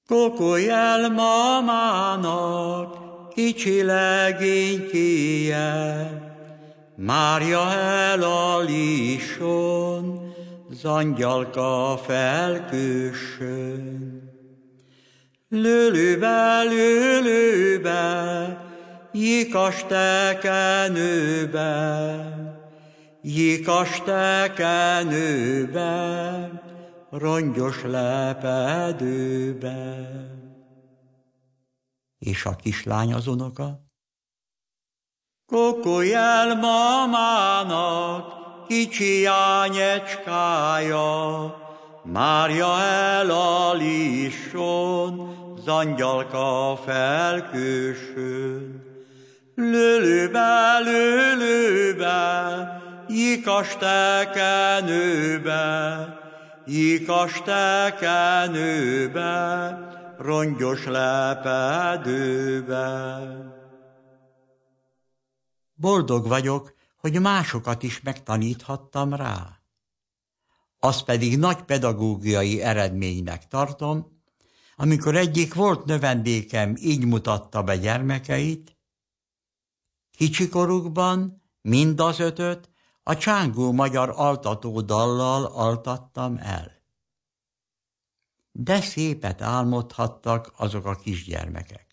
Kokolj el mamának, kicsi legénykéje, Mária elalison, zangyalka felkősön. Lőlőbe, jikas tekenőbe, rongyos lepedőbe. És a kislány az unoka? Kokolj el mamának, kicsi ányecskája, Mária elalison, zangyalka felkősön. Lőlőbe, jikas tekenőbe, rongyos lepedőbe. Boldog vagyok, hogy másokat is megtaníthattam rá. Azt pedig nagy pedagógiai eredménynek tartom, amikor egyik volt növendékem így mutatta be gyermekeit, kicsikorukban mind az 5 a csángó magyar altató dallal altattam el. De szépet álmodhattak azok a kisgyermekek.